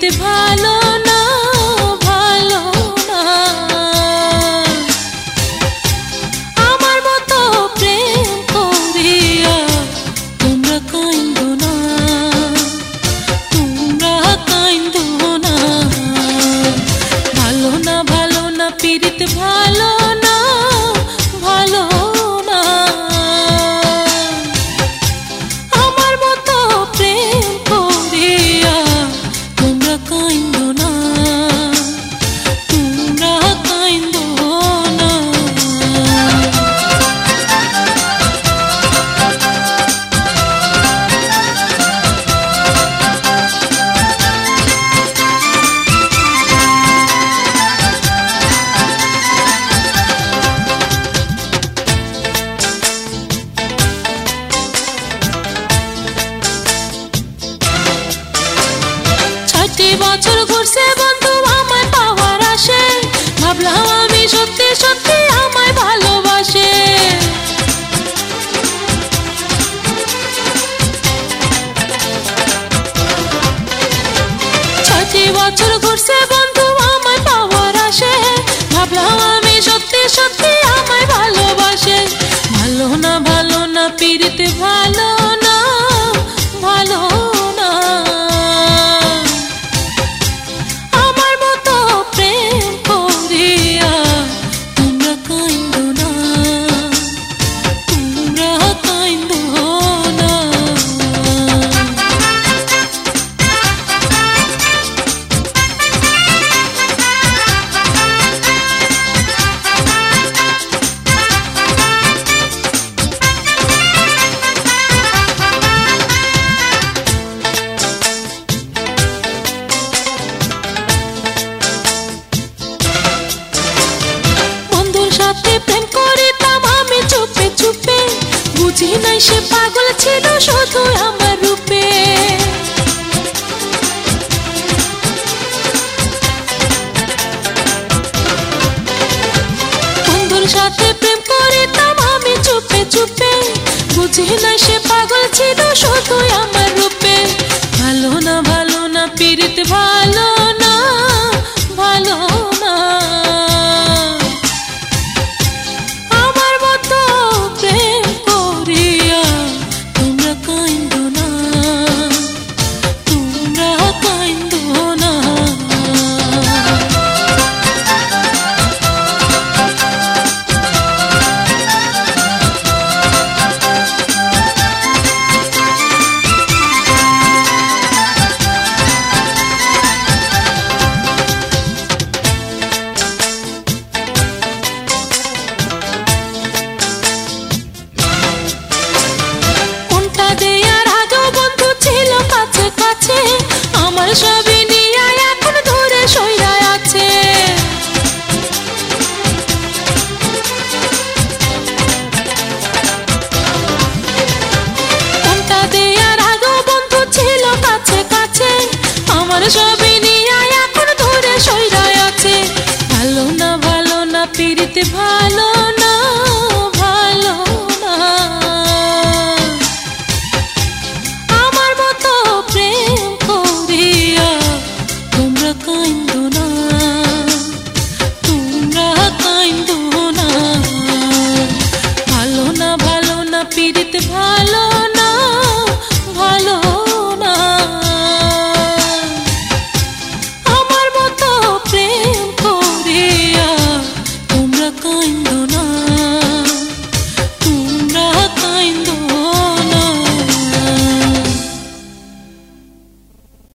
পিরিতে ভালো না, ভালো না। আমার মতো প্রেম করিয়া তোমরা কাইন্দো না, তোমরা কাইন্দো না। ভালো না, ভালো না, পিরিতে ভালো না, ভালো না। আমার মতো প্রেম করিয়া তোমরা কাইন্দো না, তোমরা কাইন্দো না। ছয়টি বছর ঘুরছে বন্ধু আমায় পাওয়ার আসে, ভাবলাম আমি সত্যি সত্যি আমায় ভালোবাসে। ছয়টি বছর ঘুরছে বন্ধু আমায় পাওয়ার আসে, ভাবলাম আমি সত্যি সত্যি আমায় ভালোবাসে। ভালো না, ভালো না, পিরিতে ভালো